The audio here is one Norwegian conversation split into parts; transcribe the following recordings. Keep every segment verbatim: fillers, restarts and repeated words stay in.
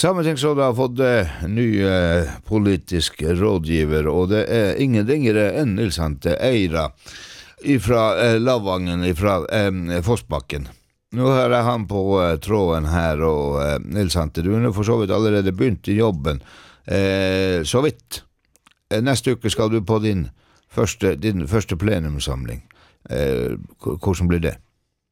Sametingsrådet har fått eh, ny eh, politisk rådgiver, og det er ingen ringere enn Nils Ante Eira fra eh, Lavangen, fra eh, Fossbakken. Nå har jeg han på eh, tråden her, og eh, Nils Ante, du har for så vidt allerede begynt i jobben. Eh, så vidt. Eh, neste uke skal du på din første, din første plenumsamling. Eh, hvordan blir det?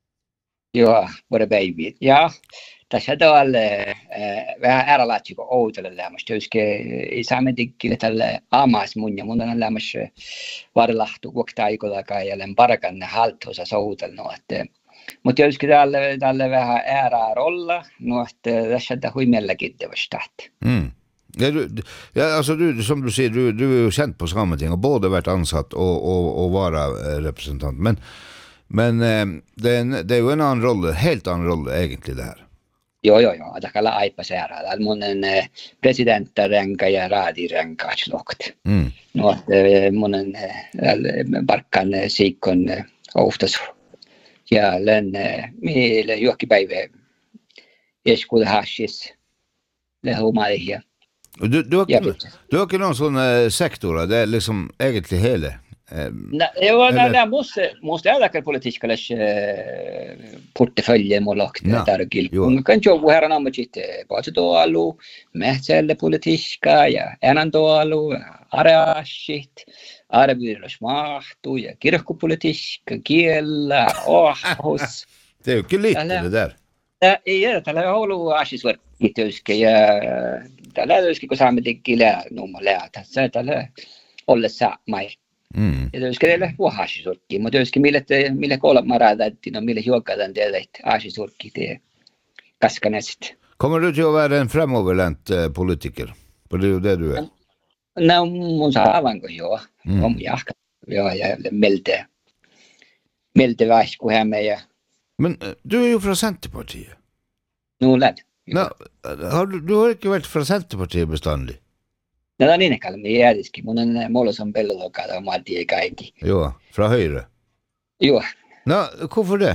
Ja, både baby. Ja, tässä täällä vähän erälaisia kuin outolle lämmästä. Töyske ei saa mennä tälle amas mun ja mun on lämmästä varlahtu kuokta aikoilla ja len parakan haltuosa soutel no että mutta töyske tälle tälle vähän ära rolla no että tässä det hui melkein devastat. Mm. Ja, du, ja, altså du, som du sier, du, du er jo kjent på Sametinget, og både vært ansatt og, og, og vararepresentant, men, men eh, det, er en, det er jo en annen rolle, helt annen rolle egentlig det her. Joo, joo, joo. Det kallar aipa säärällä. Mun eh, presidenttirenka ja raadirenka slokt. Mm. No, eh, mun eh, barkan eh, siikon eh, oftas. Ja len eh, mille juokkipäivä eskuuta hashis. Det har man här. Du, du, har ikke, du har ikke noen sånne sektorer, det er liksom egentlig hele. Eh, Nej, jo, eller... nej, måste måste jag lägga politik eller eh, portfölj målakt no, där och gill. Man kan ju här när man sitter på så då allo mätselle politiska ja enan då allo arashit arabier smahtu ja kirkkopolitiska kiellä ohos. Det är ju inte lite det där. Det är det där hållo ashisver kitöyske ja tällä löski kun saamme tikkiä numalla tässä tällä olla saa mai. Mm. Ja töyske teille puhaasisurkki, mutta töyske mille mille kolme raadatti no mille juokadan teille aasisurkki te kaskanesit. Kommer du til å være en fremoverlent uh, politiker? For det er jo det du er. No mun saavanko joo. Mm. Om jahka. Joo ja melte. Melte vaisku hämme ja. Men uh, du er jo fra Senterpartiet. No lad. No, har du, du har ikke vært fra Senterpartiet bestandig? No niin niin kalmi jäädiski. Mun on mulla som pelloka da matti ei kaikki. Joo, fra Høyre. Joo. No, hvorfor det?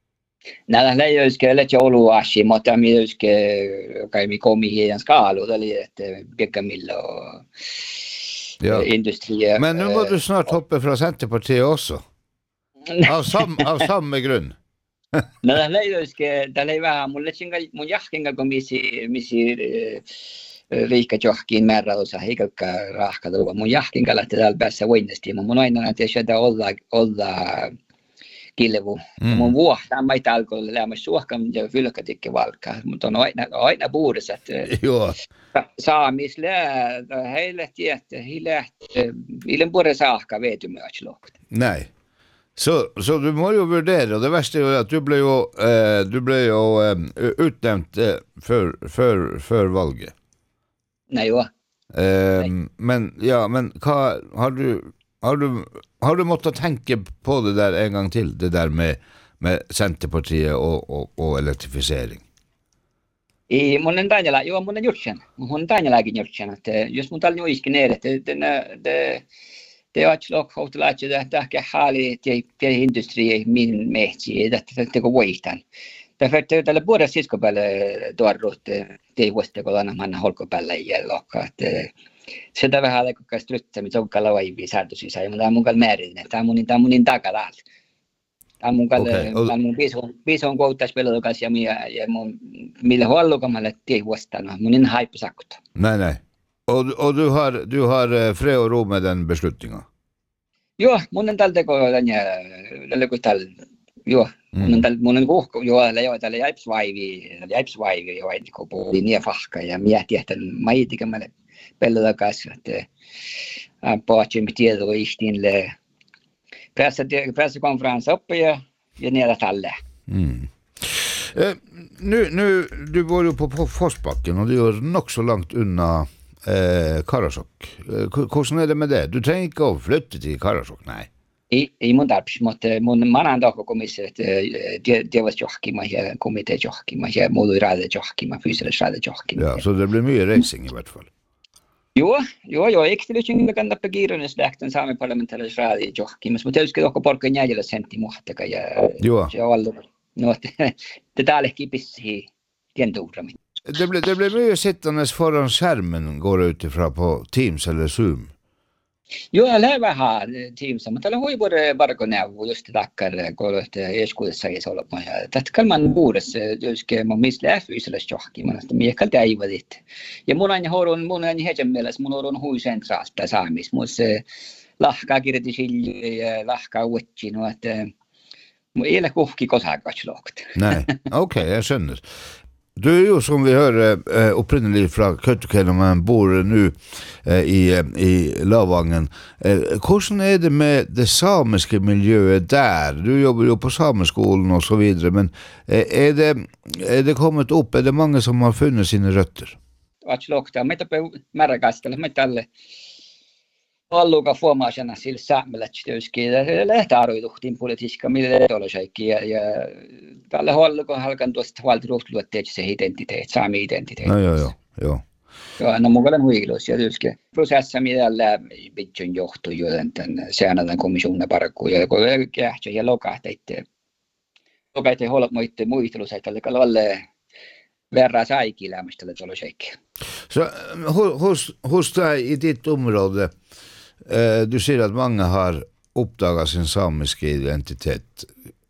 Nada lei jyske let joulu ashi, mutta mi jyske kai mi komi hien skalu eli että Beckamillo Ja. industri. Men nå må du snart hoppe fra Senterpartiet også. Av, sam, av samme grunn. Nada lei jyske tälle vähän mulle singa mun jahkenga kun misi misi riikka johonkin määräosa eikä rahka tulla mun jahkenga lähtee täällä päässä voinnesti mun aina että sieltä olla olla kilvu. Mm. Mun vuohtaa mai talkolle lämmin suohkan ja fylkätikki valkkaa, mutta on aina aina puudessa että Joo. saamislää heille tietää hille ilman puolella saakka veety myös lohkot. Nei. Så, så du må jo vurdere, og det verste er jo at du ble jo, eh, du ble jo eh, utnevnt eh, før, før, før valget. Nei jo. Eh, men, ja, men hva, har du, har du, har du måttet tenke på det der en gang til, det der med, med Senterpartiet og, og, og elektrifisering? I monen Daniela, jo monen gjort sen. Mun Danielakin gjort sen, että jos mun tällä nuiskin ner, että det det är också hotelaget det där kan hali till till industri min mehti det det går waitan. Därför att det är både siskopälle tuorut det vuoste kun aina manna holkopälle jellokka että sitä vähän alkaa kastruttaa mitä onkaan vaivi saatu sisään mutta mun kal määrin tämä mun tämä mun takala. Tämä mun kal mun bison bison kouttas pelokas ja minä ja mun millä holkomalle tie vuostana mun hype sakta. Nei, nei. Og, og du har, du har fred og ro med den beslutningen? Joo, mun on tältä kohdalla tällä kun tällä joo, mun on tällä mun on kohko joo, tällä joo tällä jäipsvaivi, jäipsvaivi joo, että kun puhuttiin niin fahka ja miettii että maitikämälle pellolla kanssa että paatsi mit tiedä ihtinle pressa presskonferens uppe ja ja nere tällä. Mm. Eh, nu nu du bor jo på, på Fossbakken og du er nok så langt unna Eh, Karasjok. Hvordan er det med det? Du trenger ikke å flytte til Karasjok, nei. I, i mun tarpis, mutta mun manan dako komissio, että det var johkima ja komitee johkima ja mulla raade johkima, fysisk raade johkima. Ja, så det blir mye racing i hvert fall. Jo, jo, jo, eikö teillä yksin kannata pekiirones lähtön saamen parlamentaaris raade johkima, mutta tietysti onko porkan jäljellä sentti muhtaka ja Joo. Se on ollut, no, te täällä kipissiin tientuuramit. det blir, det blir mycket sittandes föran skärmen går utifrån på Teams eller Zoom. Joo, lähvä haa Teamsa, mutta tällä hui både barkoneuvo just takkar kolot eskuudessa ei olla mahdollista. Tätä kalman uudessa joskin mun mielestä lähvyisellä johonkin, mutta että miekal täivät. Ja mun aina horon mun aina hetken mielessä mun horon hui sentraalista saamis, mun se lahkaa kirjoitusille ja lahkaa uutsi, no että mun ei ole kuhki kosakatslågt. Nej, okej, okay, jag känner. Du är ju som vi hör eh, upprinnelig från Kautokeino, men bor nu eh, i, i Lavangen. Eh, hvordan är det med det samiska miljöet där? Du jobbar ju på sameskolan och så vidare, men eh, är, det, är det kommit upp? Är det många som har funnit sina rötter? Atslågta, mitä määräkastella, mitä tälle alluga formaasena sillä saamelaistyöskin. Lähtäarvoituhtiin politiikka, millä teollisuikki. Ja, ja tällä halluga halkan tuosta valtiruhtiluotteet se identiteet, saami identiteet. No joo, joo, joo. Joo, no mukaan huiluus ja työskin. Prosessa, mitä läpi pitkin johtuu, joten säännötän komissionen parkkuun. Ja kun kähtsä ja lokahtaitteen. Lokahtaitteen holmoitteen muistelus, että alle verran saikin lämmöstä teollisuikki. Så hos, hos dig i ditt område, eh, du säger att många har uppdagat sin samiska identitet.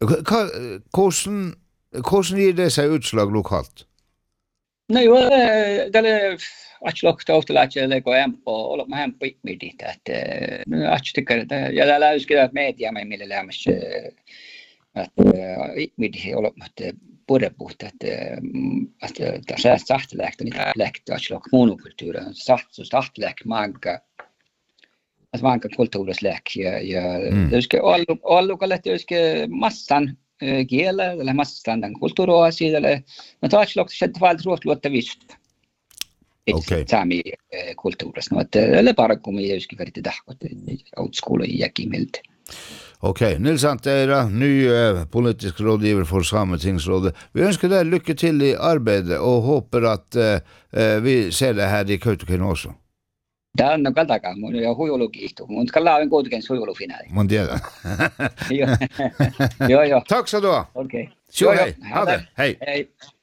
Hvordan, hvordan ger det sig utslag lokalt? No joo, tälle atslokta ohtalaiselle kun empo, olla mä empo ikmidit, että atstikkar, ja täällä yskillä media me millä lämmässä, että ikmidit olla, että purepuhta, että tässä sahtelääktä, niitä läktä atslok monokulttuuria, sahtus sahtelääktä manka, att manka kulttuurisläk ja ja yske allu allu kallet yske massan kielä eller massan den kulttuuroasi eller men taas lokta sett valt ruotluotta vist. Okei. Sami kulttuurista, no että eller parkumi yske karti tahkot old school jäkimiltä. Okej, okay. Nils Anteira, ny eh, politisk rådgivare för Sametingsrådet. Vi önskar dig lycka till i arbetet och hoppas att eh, vi ser det här i Kautokeino också. Tämä on kaltakaan, mun on huijulukiihtu, mutta kalla on kuitenkin huijulufinaali. Mun tiedän. Joo, joo. Tack så du ha. Okej. Okay. Hej. Hej. Hej.